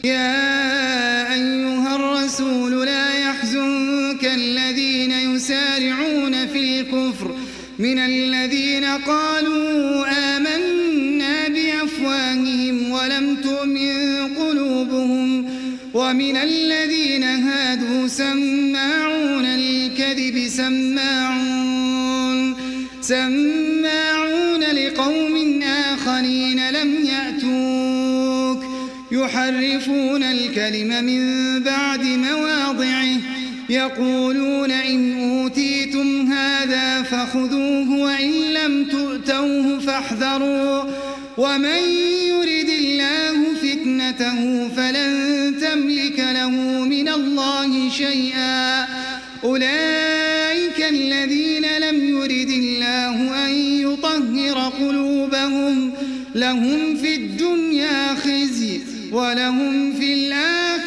يا أيها الرسول لا يحزنك الذين يسارعون في الكفر من الذين قالوا آمنا بأفواههم ولم تؤمن قلوبهم ومن الذين هادوا سماعون للكذب سماعون لقوم آخرين لم يأتوك يحرفون الكلم من بعد مواضعه يقولون إن أوتيتم هذا فخذوه وإن لم تؤتوه فاحذروا ومن يرد الله فتنته فلن تملك له من الله شيئا أولئك الذين لم يرد الله أن يطهر قلوبهم لهم في الدنيا خزي ولهم في الآخرة